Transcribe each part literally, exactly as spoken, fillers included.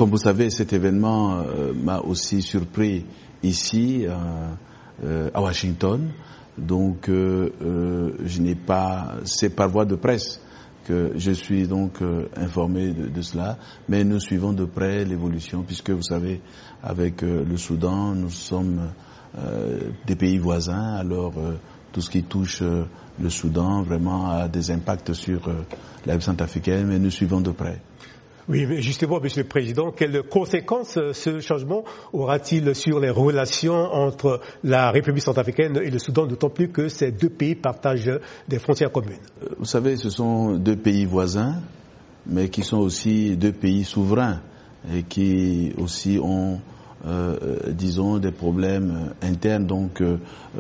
comme vous savez, cet événement euh, m'a aussi surpris ici, euh, euh, à Washington. Donc, euh, euh, je n'ai pas, c'est par voie de presse que je suis donc euh, informé de, de cela, mais nous suivons de près l'évolution, puisque vous savez, avec euh, le Soudan, nous sommes euh, des pays voisins, alors euh, tout ce qui touche euh, le Soudan vraiment a des impacts sur euh, la République centrafricaine, mais nous suivons de près. Oui, mais justement, Monsieur le Président, quelles conséquences ce changement aura-t-il sur les relations entre la République centrafricaine et le Soudan, d'autant plus que ces deux pays partagent des frontières communes? Vous savez, ce sont deux pays voisins, mais qui sont aussi deux pays souverains et qui aussi ont, euh, disons, des problèmes internes. Donc, euh,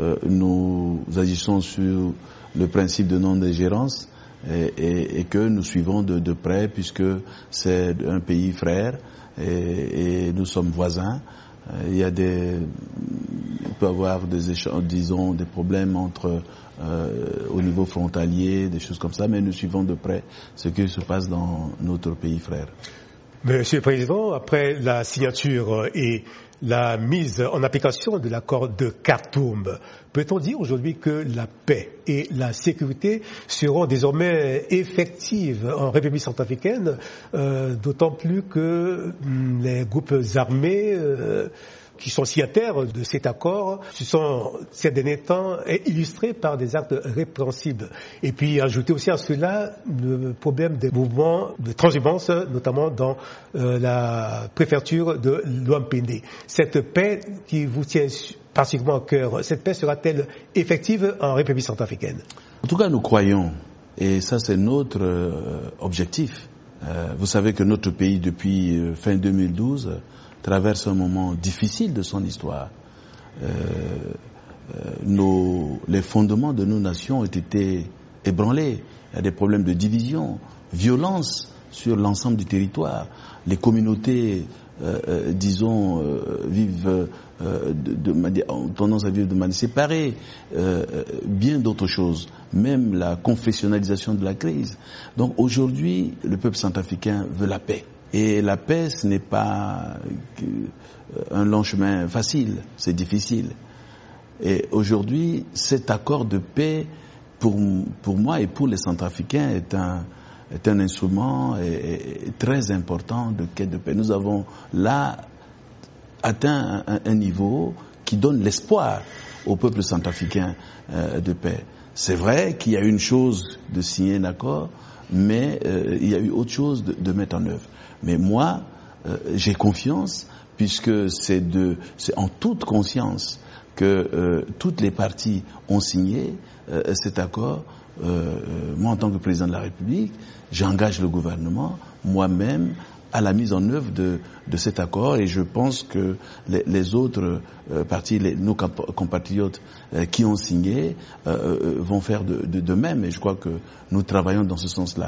nous agissons sur le principe de non-ingérence. Et, et, et que nous suivons de, de près, puisque c'est un pays frère et, et nous sommes voisins. Il y a des, il peut y avoir des échanges, disons, des problèmes entre euh, au niveau frontalier, des choses comme ça, mais nous suivons de près ce qui se passe dans notre pays frère. Monsieur le Président, après la signature et la mise en application de l'accord de Khartoum, peut-on dire aujourd'hui que la paix et la sécurité seront désormais effectives en République centrafricaine, euh, d'autant plus que les groupes armés euh, qui sont signataires de cet accord se sont ces derniers temps illustrés par des actes répréhensibles. Et puis ajouter aussi à cela le problème des mouvements de transhumance, notamment dans euh, la préfecture de Loampéné. Cette paix qui vous tient particulièrement à cœur, cette paix sera-t-elle effective en République centrafricaine? En tout cas, nous croyons, et ça c'est notre euh, objectif. Euh, vous savez que notre pays, depuis euh, fin deux mille douze, traverse un moment difficile de son histoire. Euh, euh, nos, les fondements de nos nations ont été ébranlés. Il y a des problèmes de division, violence sur l'ensemble du territoire. Les communautés, euh, euh, disons, euh, vivent, euh, de, de manière, ont tendance à vivre de manière séparée. Euh, bien d'autres choses, même la confessionnalisation de la crise. Donc aujourd'hui, le peuple centrafricain veut la paix. Et la paix, ce n'est pas un long chemin facile, c'est difficile. Et aujourd'hui, cet accord de paix, pour, pour moi et pour les Centrafricains, est un, est un instrument et, et très important de quête de paix. Nous avons là atteint un, un niveau qui donne l'espoir au peuple centrafricain euh, de paix. C'est vrai qu'il y a une chose de signer un accord, mais euh, il y a eu autre chose de, de mettre en œuvre. Mais moi, euh, j'ai confiance, puisque c'est de, c'est en toute conscience que euh, toutes les parties ont signé euh, cet accord. Euh, moi, en tant que président de la République, j'engage le gouvernement, moi-même, à la mise en œuvre de, de cet accord, et je pense que les, les autres euh, parties, les, nos compatriotes euh, qui ont signé, euh, euh, vont faire de, de, de même, et je crois que nous travaillons dans ce sens-là.